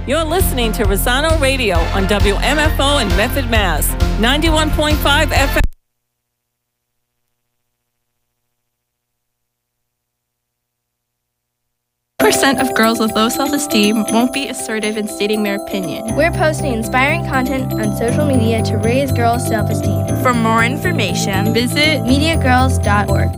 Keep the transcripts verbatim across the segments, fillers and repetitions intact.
You're listening to Rosano Radio on W M F O in Medford, Mass. ninety-one point five F M. Percent of girls with low self-esteem won't be assertive in stating their opinion. We're posting inspiring content on social media to raise girls' self-esteem. For more information, visit media girls dot org.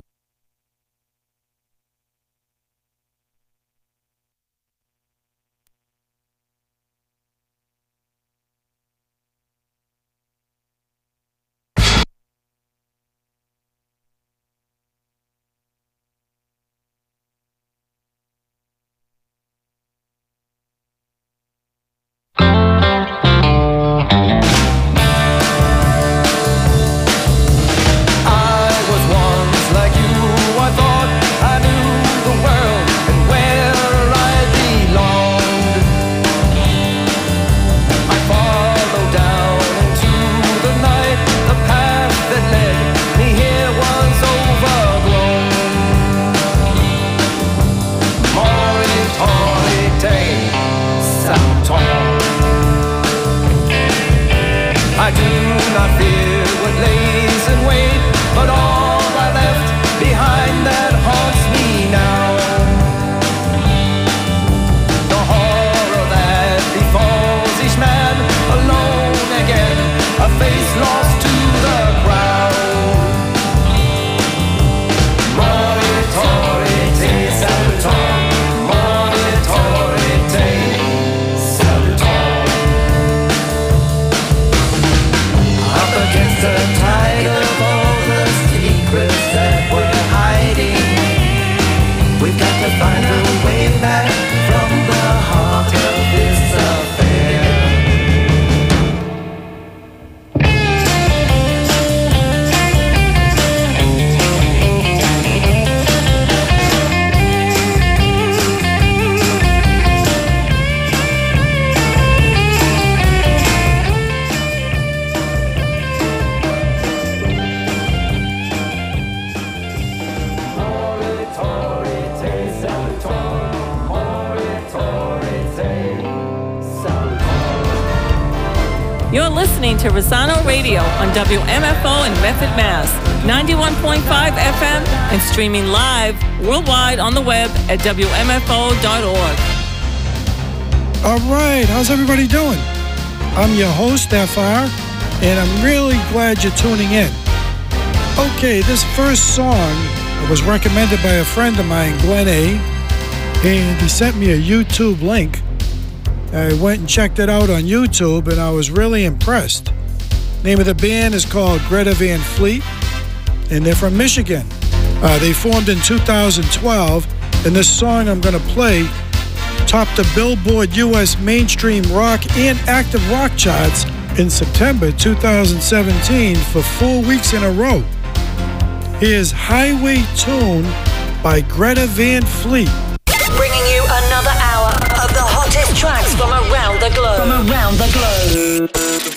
You're listening to Rosano Radio on W M F O in Medford, Mass. ninety-one point five F M and streaming live worldwide on the web at W M F O dot org. All right, how's everybody doing? I'm your host, F R, and I'm really glad you're tuning in. Okay, this first song was recommended by a friend of mine, Glenn A., and he sent me a YouTube link. I went and checked it out on YouTube, and I was really impressed. Name of the band is called Greta Van Fleet, and they're from Michigan. Uh, they formed in two thousand twelve, and this song I'm going to play topped the Billboard U S mainstream rock and active rock charts in September two thousand seventeen for four weeks in a row. Here's Highway Tune by Greta Van Fleet. Bringing you another hour of the hottest tracks from around the globe. From around the globe.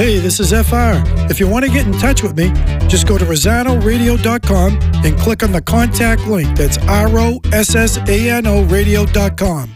Hey, this is F R. If you want to get in touch with me, just go to Rosano Radio dot com and click on the contact link. That's R O S S A N O radio dot com.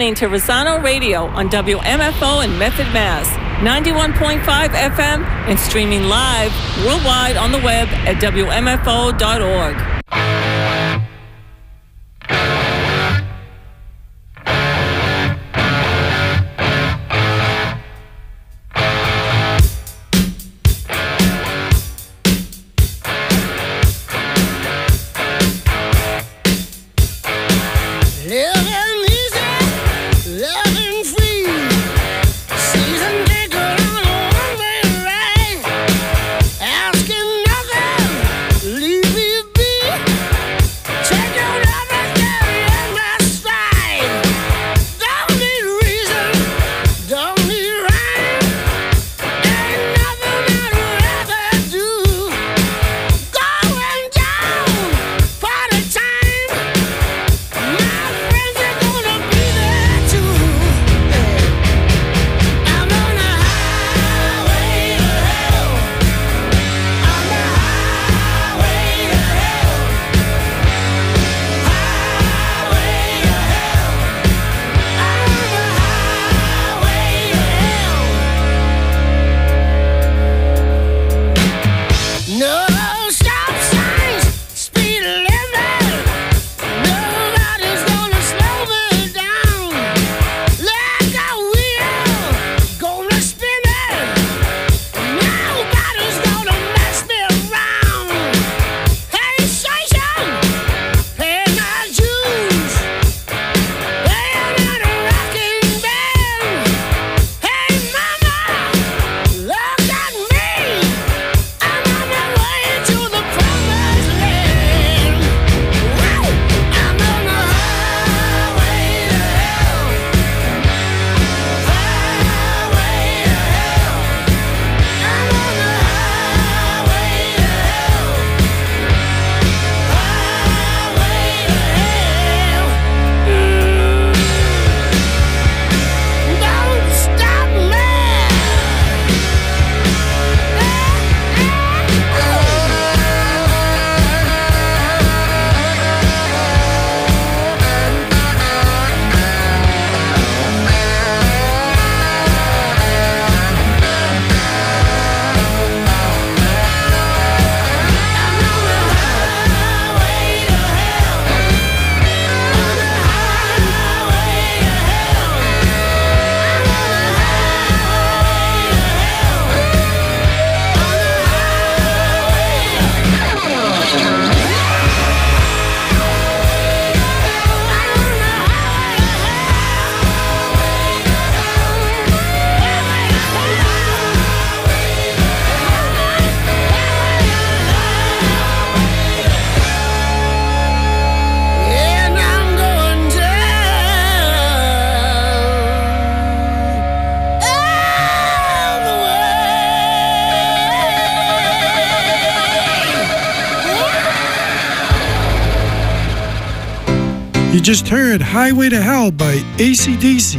listening to Rosano Radio on W M F O in Medford, Mass. ninety-one point five F M and streaming live worldwide on the web at W M F O dot org. You just heard Highway to Hell by A C D C.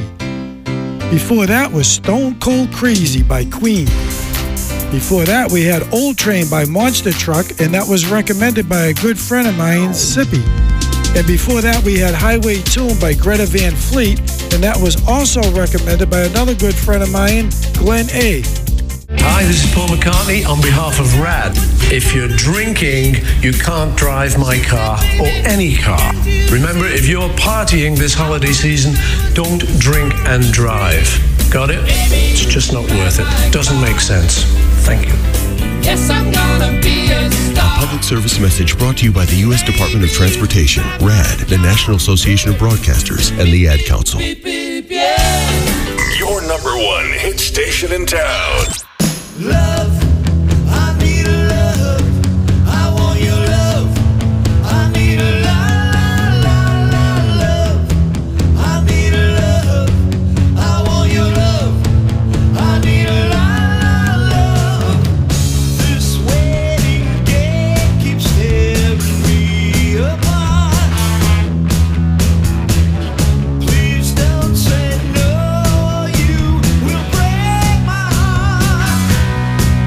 Before that was Stone Cold Crazy by Queen. Before that we had Old Train by Monster Truck, and that was recommended by a good friend of mine, Sippy. And before that we had Highway Tune by Greta Van Fleet, and that was also recommended by another good friend of mine, Glenn A. Hi, this is Paul McCartney on behalf of RAD. If you're drinking, you can't drive my car or any car. Remember, if you're partying this holiday season, don't drink and drive. Got it? It's just not worth it. Doesn't make sense. Thank you. Yes, I'm gonna be a star. A public service message brought to you by the U S Department of Transportation, RAD, the National Association of Broadcasters, and the Ad Council. Beep, beep, yeah. Your number one hit station in town. Love, I need a love. I want your love. I need a la la la love. I need a love. I want your love. I need a la la love. This wedding day keeps tearing me apart. Please don't say no, you will break my heart.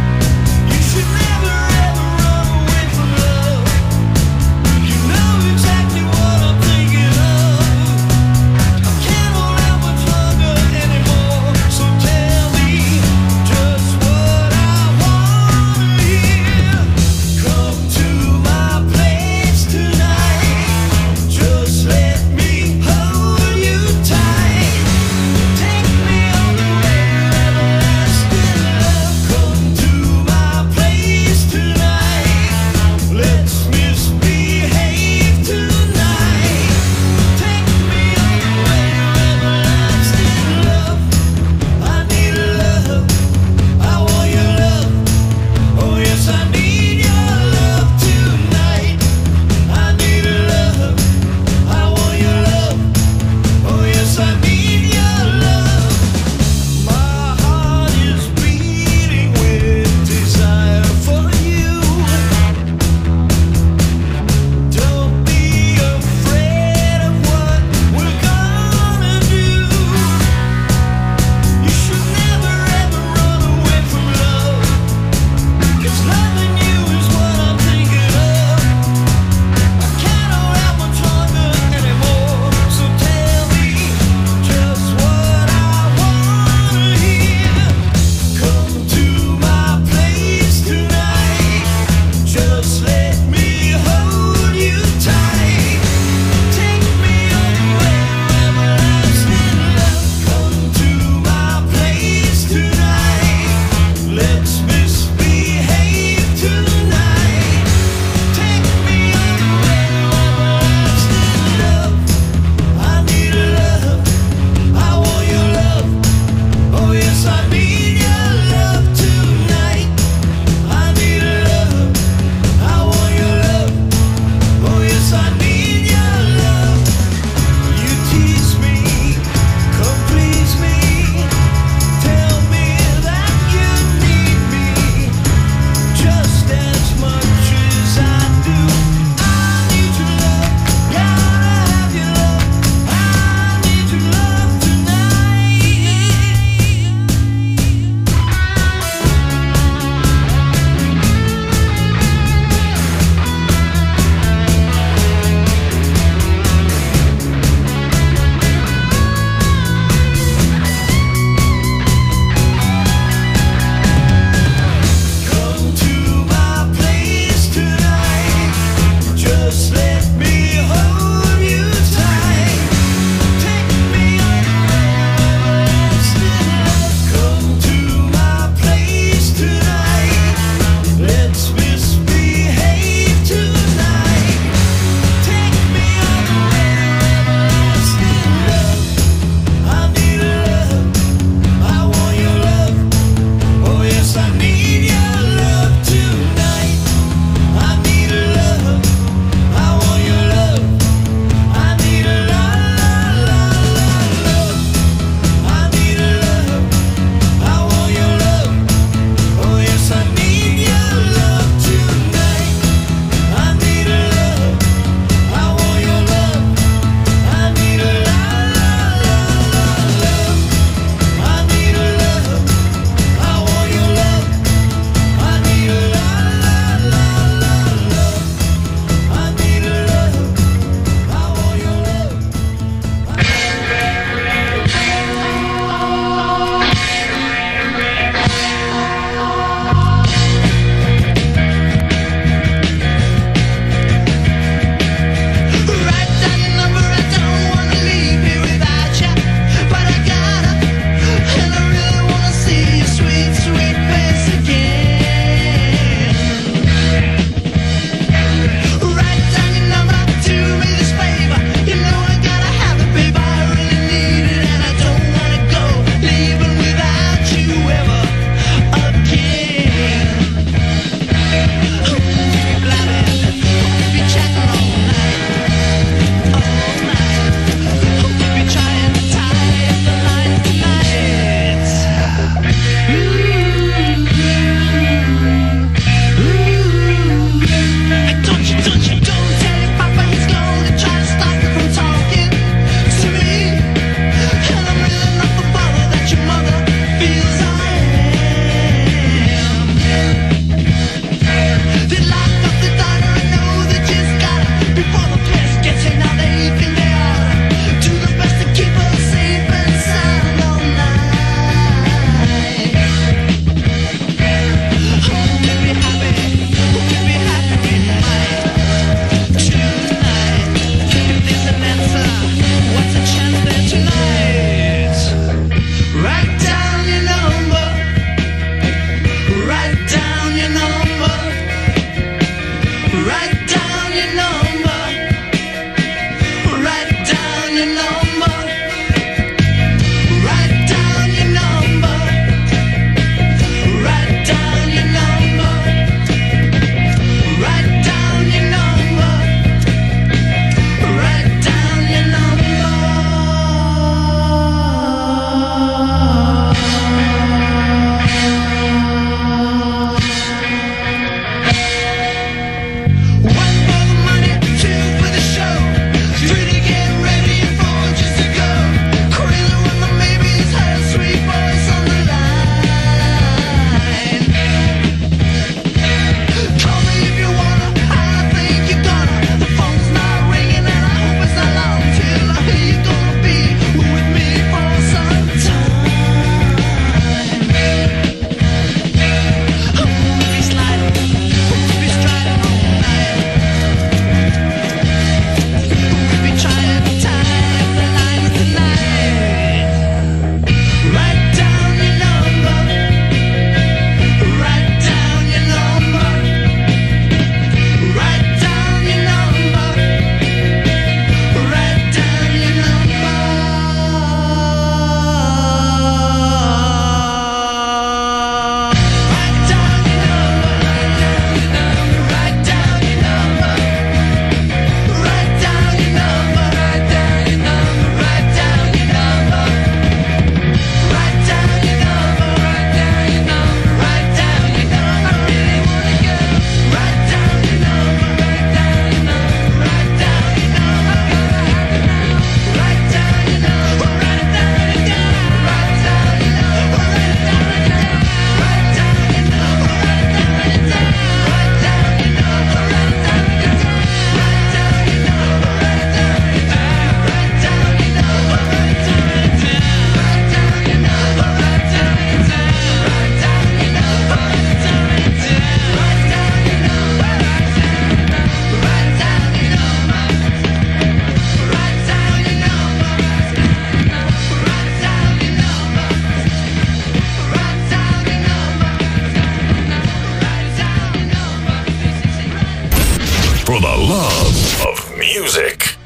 for the love of music.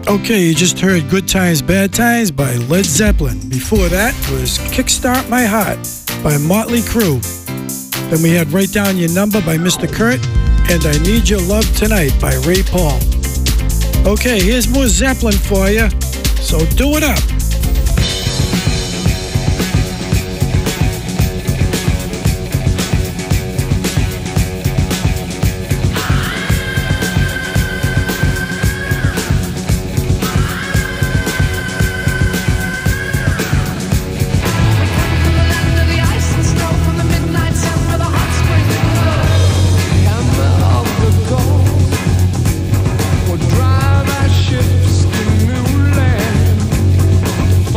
Okay, you just heard Good Times, Bad Times by Led Zeppelin. Before that was Kickstart My Heart by Motley Crue. Then we had Write Down Your Number by Mister Kurt and I Need Your Love Tonight by Ray Paul. Okay, here's more Zeppelin for you, so do it up. Drive our ships to new land.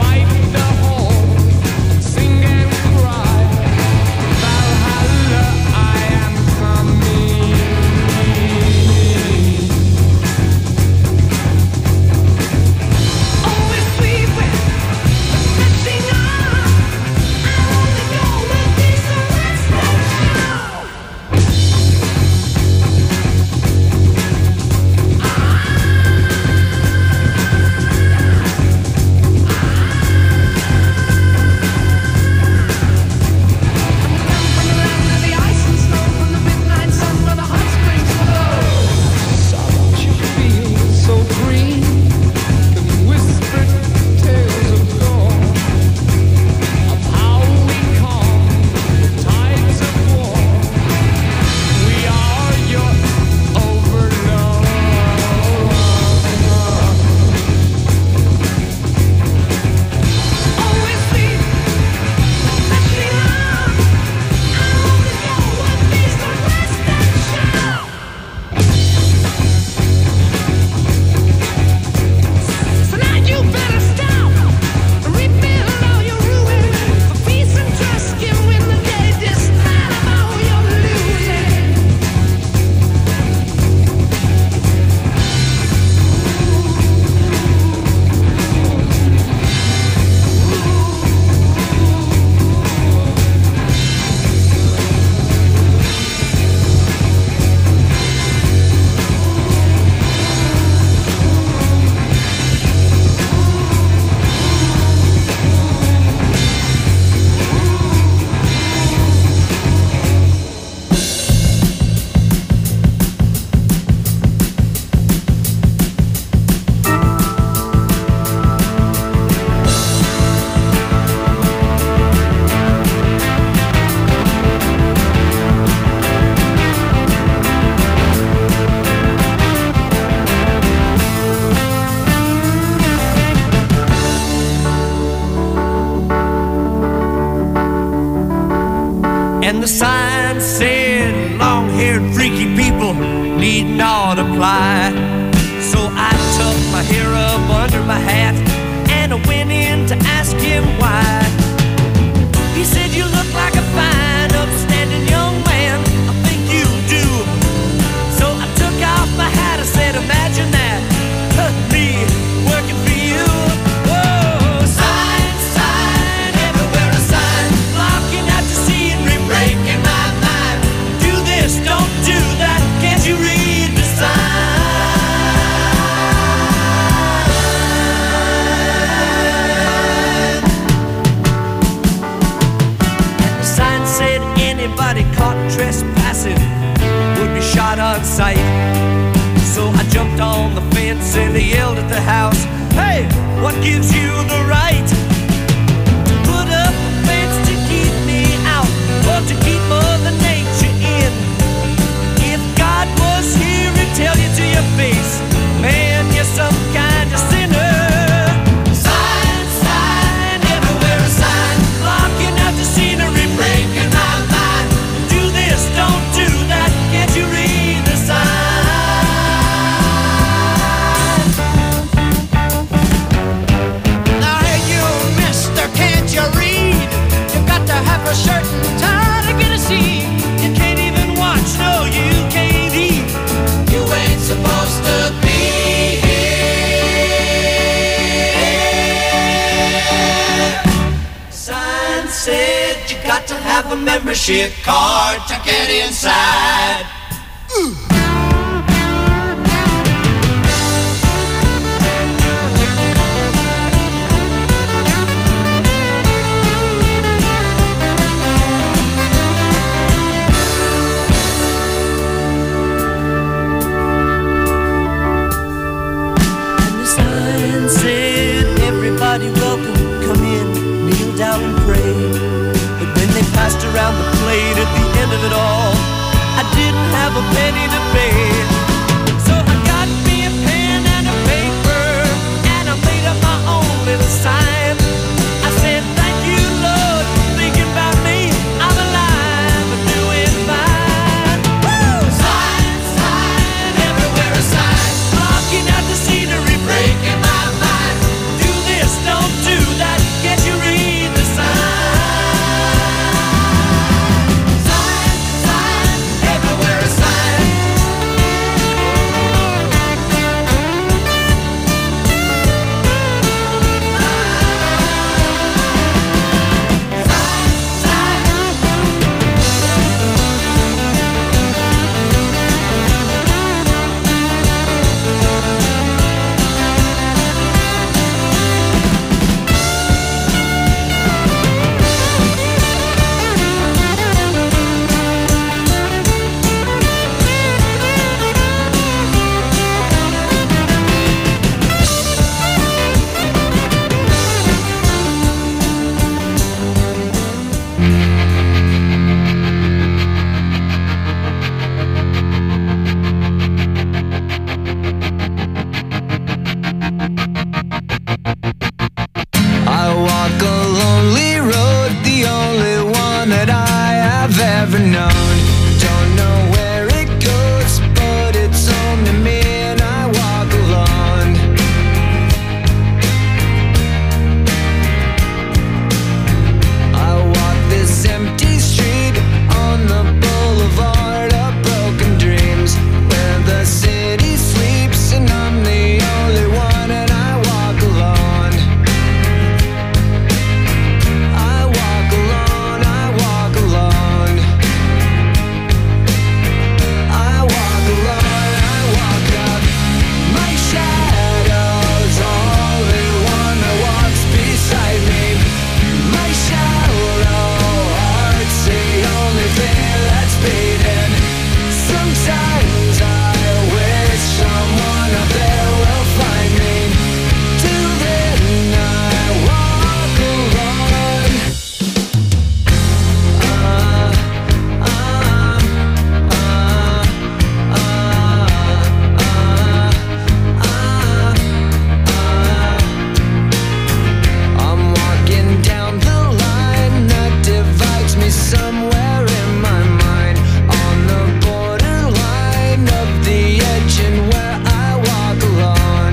And the sign said, long-haired freaky people need not apply. So I tucked my hair up under my hat and I went in to ask him why. He said, you look like a fine, upstanding young man. I think you do. So I took off my hat, I said, imagine that, huh, me working for you. Whoa, sign, sign, everywhere a sign, blocking out the scenery, breaking my mind. Do this, don't do that, can't you read the sign? The sign said anybody caught trespassing would be shot on sight. So I jumped on the fence and I yelled at the house, hey, what gives you the right to put up a fence to keep me out or to keep Mother Nature in? If God was here, he'd tell you to your face, man, you're some kind of sinner. Sign, sign, everywhere a sign, blocking out the scenery, breaking my mind. Do this, don't do that, can't you read the sign? A certain time to get a seat. You can't even watch, no, you can't eat. You ain't supposed to be here. Sign said you got to have a membership card to get inside. Ooh. everybody welcome, come in, kneel down and pray. But when they passed around the plate at the end of it all, I didn't have a penny to pay. So I got me a pen and a paper, and I made up my own little sign. I said, thank you, Lord, for thinking about me. I'm alive and doing fine. Woo! Sign, sign, everywhere a sign. Blocking out the scenery, breaking my mind. Do this, don't do that, can't you read the sign? Sign, sign, everywhere a sign. I walk a lonely road, the only one that I have ever known. Don't know where it goes, but it's home to me, and I walk alone. I walk this empty street on the boulevard of broken dreams, where the city sleeps and I'm the only one, and I walk alone. I walk alone, I walk alone. I walk alone, I walk up. My shadow's only one that walks beside me. My shallow heart's the only thing that's beating. Sometimes I wish someone up there will find me. Till then I walk alone. I'm walking down the line that divides me somewhere in my mind, on the borderline of the edge and where I walk alone.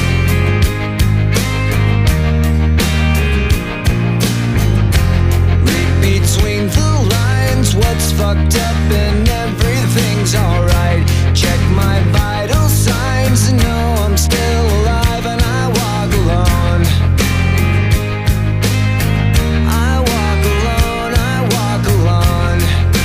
Read between the lines, what's fucked up and everything's alright. Check my vital signs and know I'm still alive, and I walk alone. I walk alone, I walk alone.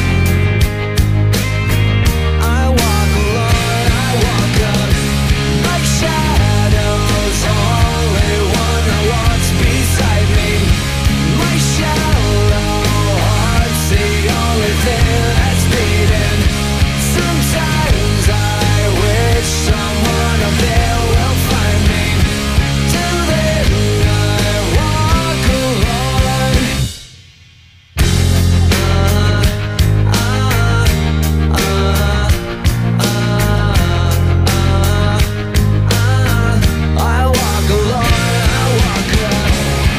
I walk alone, I walk up. My shadow's only one that walks beside me. My shallow heart's the only thing that's beating. Sometimes I wish someone up there will find me. Till then I walk alone. I walk alone, I walk up.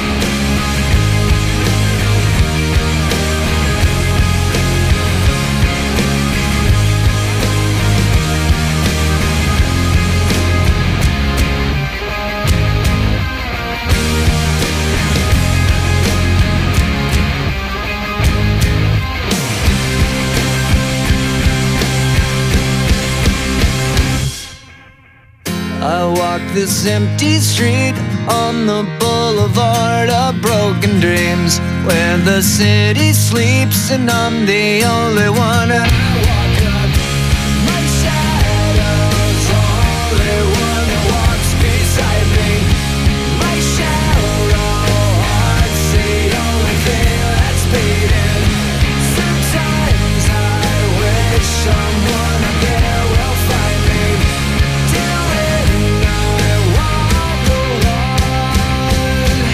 I walk this empty street on the boulevard of broken dreams, where the city sleeps and I'm the only one. And I walk up. My shadow's only one that walks beside me. My shallow heart's the only thing that's beating. Sometimes I wish someone up there will find me. Till then I walk alone.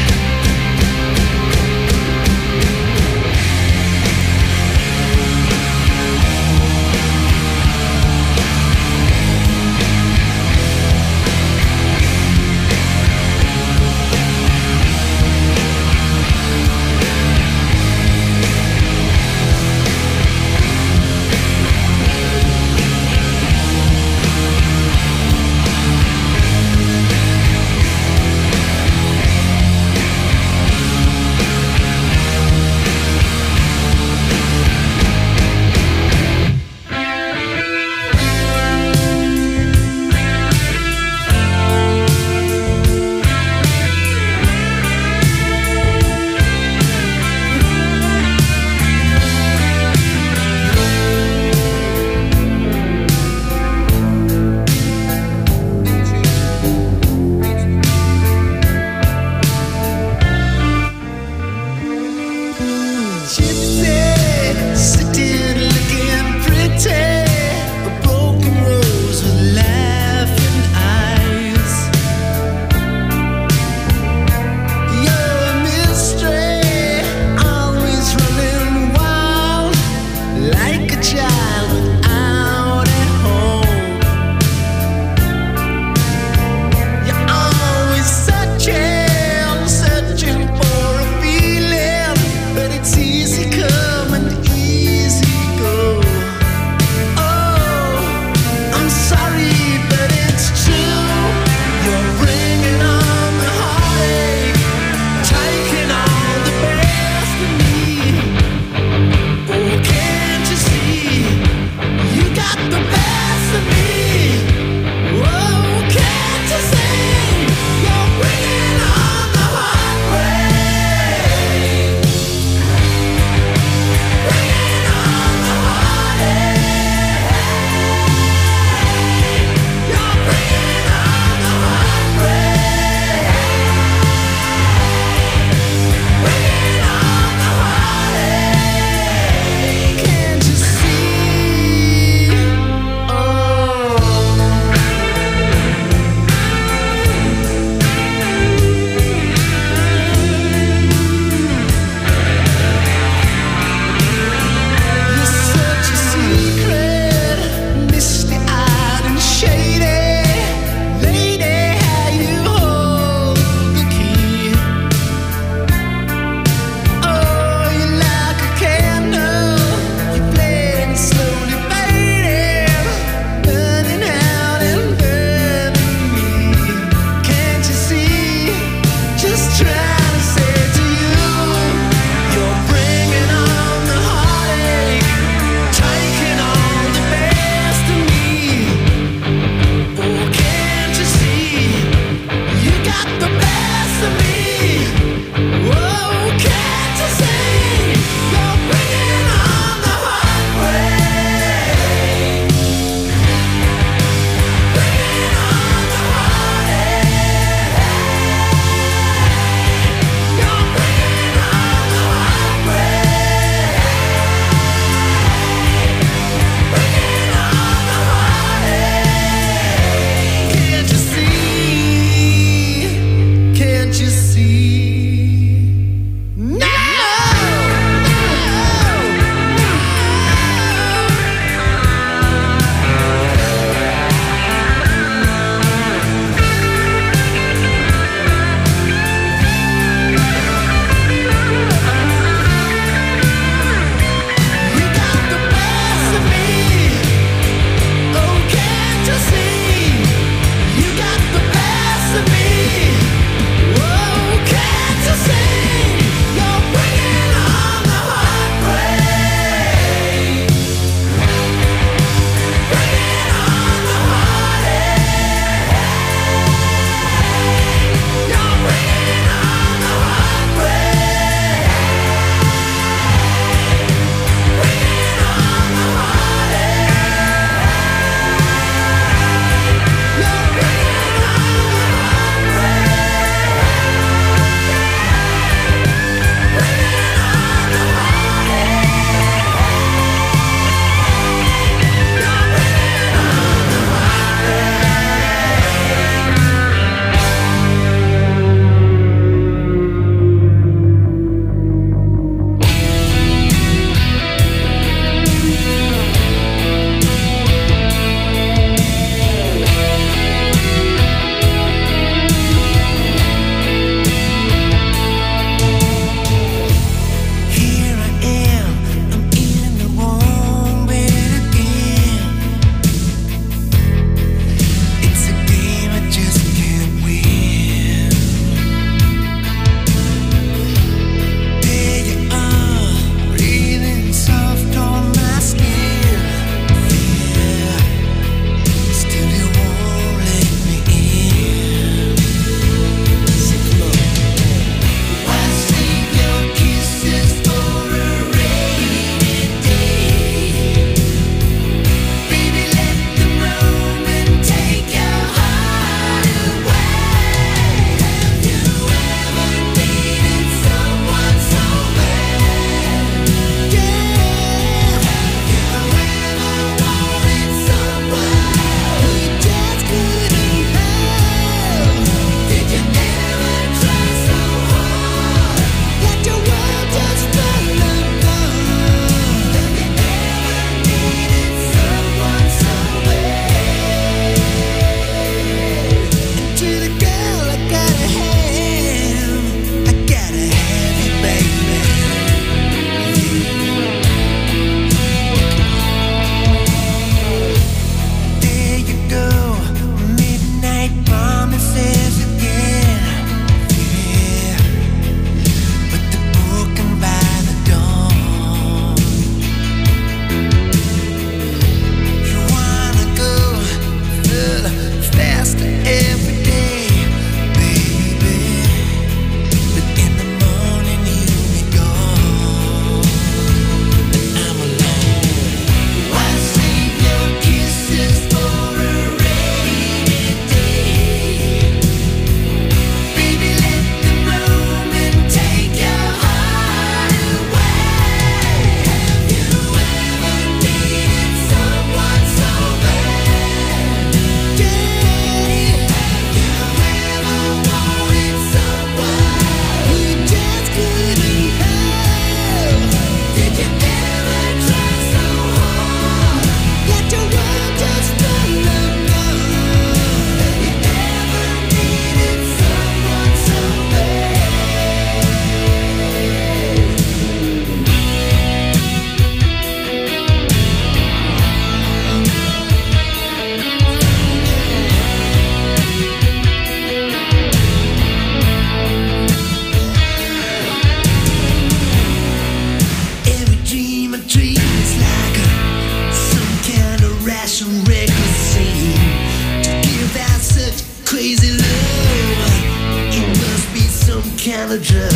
crazy love. It must be some kind of drug.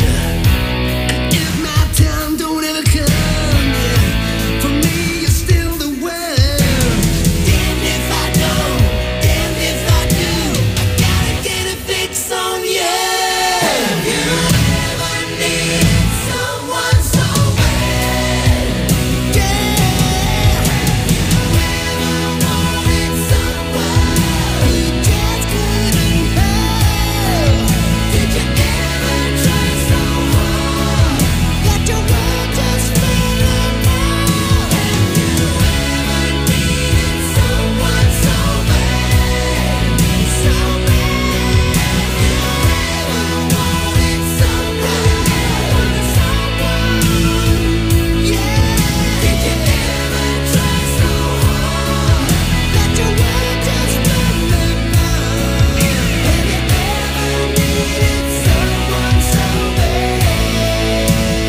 If my time don't ever come, yeah, for me you're still the world. Damn if I don't, damn if I do, I gotta get a fix on you. Have you ever needed someone so bad? Yeah. Have you ever wanted someone you just couldn't have? Did you ever try so hard that your world just fell apart? Have you ever needed someone so bad, so bad? Have you ever wanted someone, someone? Yeah. Did you ever try so hard that your world just fell apart? Have you ever needed someone so bad?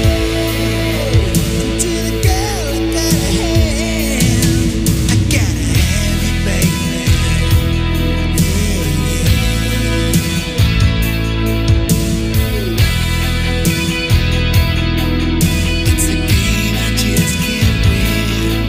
To the girl I gotta have, I gotta have you, baby. It's a game I just can't win.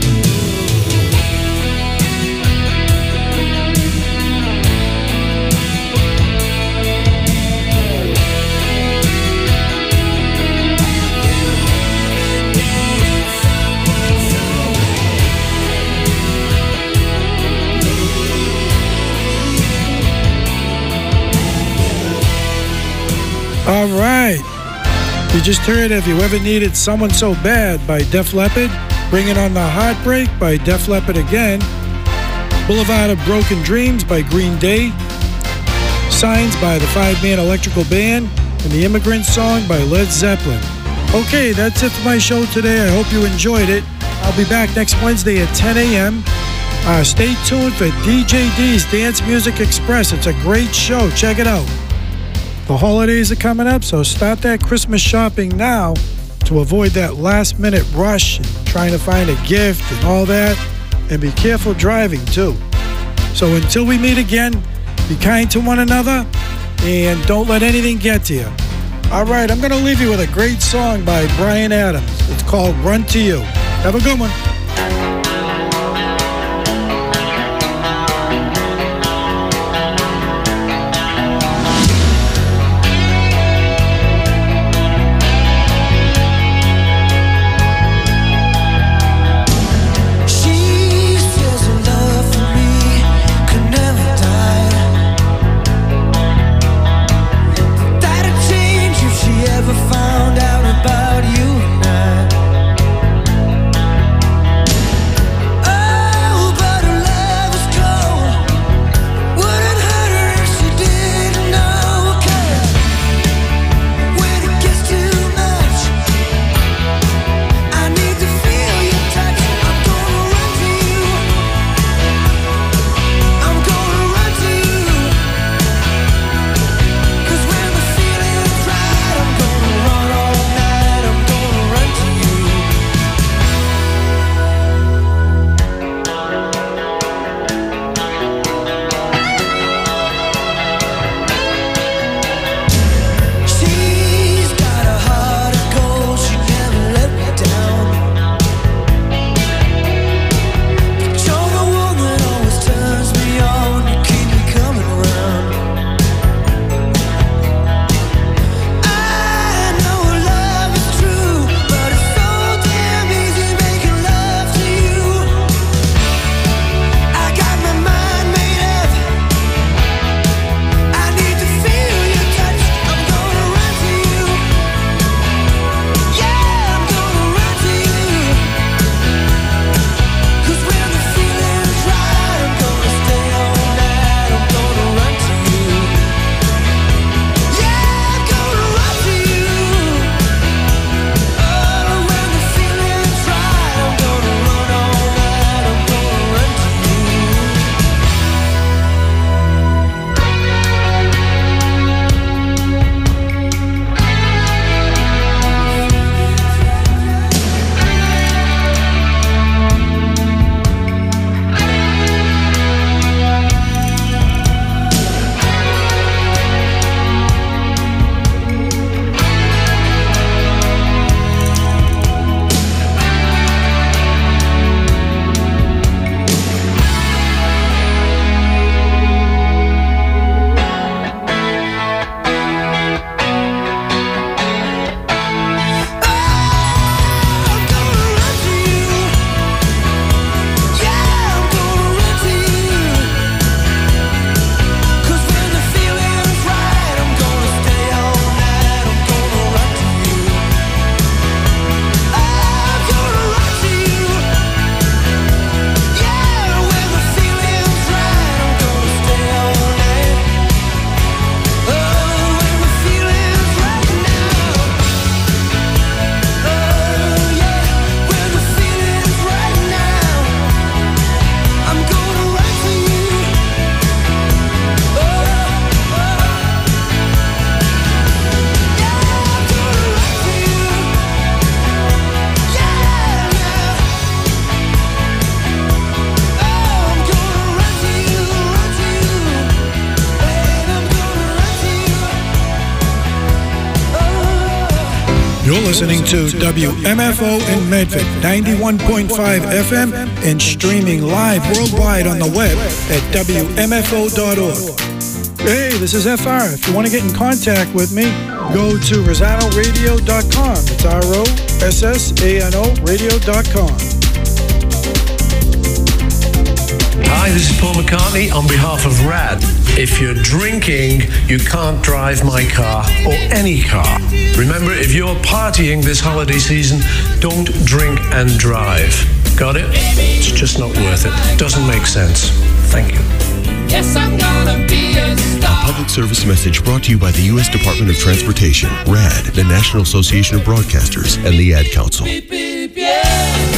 All right. You just heard Have You Ever Needed Someone So Bad by Def Leppard. Bringing on the Heartbreak by Def Leppard again. Boulevard of Broken Dreams by Green Day. Signs by the five-man electrical band. And The Immigrant Song by Led Zeppelin. Okay, that's it for my show today. I hope you enjoyed it. I'll be back next Wednesday at ten a.m. Uh, stay tuned for D J D's Dance Music Express. It's a great show. Check it out. The holidays are coming up, so start that Christmas shopping now to avoid that last-minute rush and trying to find a gift and all that. And be careful driving, too. So until we meet again, be kind to one another and don't let anything get to you. All right, I'm going to leave you with a great song by Bryan Adams. It's called Run to You. Have a good one. She says her love for me could never die. That'd change if she ever found out about you and I. You're listening to W M F O in Medford, ninety-one point five F M, and streaming live worldwide on the web at W M F O dot org. Hey, this is F R. If you want to get in contact with me, go to Rosano Radio dot com. It's R O S S A N O radio dot com. Hi, this is Paul McCartney on behalf of RAD. If you're drinking, you can't drive my car or any car. Remember, if you're partying this holiday season, don't drink and drive. Got it? It's just not worth it. Doesn't make sense. Thank you. Yes, I'm gonna be a star. A public service message brought to you by the U S Department of Transportation, RAD, the National Association of Broadcasters, and the Ad Council. Beep, beep, yeah.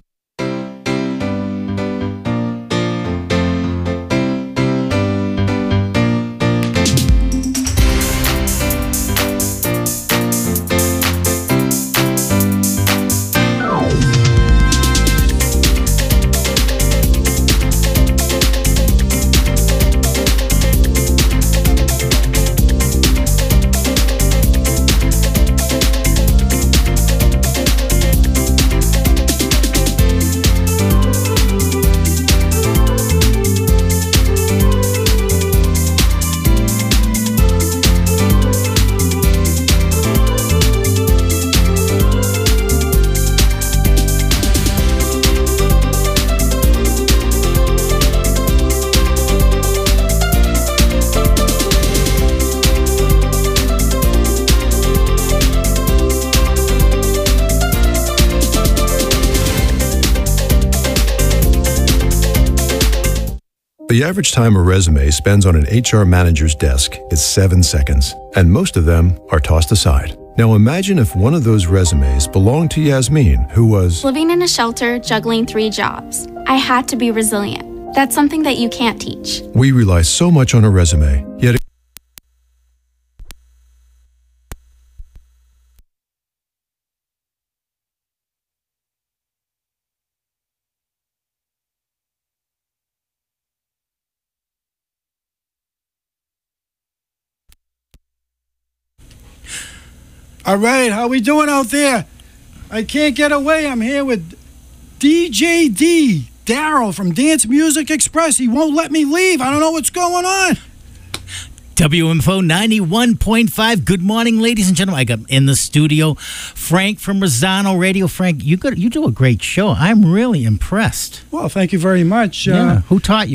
The average time a resume spends on an H R manager's desk is seven seconds, and most of them are tossed aside. Now imagine if one of those resumes belonged to Yasmin, who was living in a shelter, juggling three jobs. I had to be resilient. That's something that you can't teach. We rely so much on a resume, yet All right, how we doing out there? I can't get away. I'm here with D J D, Daryl from Dance Music Express. He won't let me leave. I don't know what's going on. W M F O ninety-one point five. Good morning, ladies and gentlemen. I got in the studio Frank from Rosano Radio. Frank, you got, you do a great show. I'm really impressed. Well, thank you very much. Yeah. Uh, Who taught you?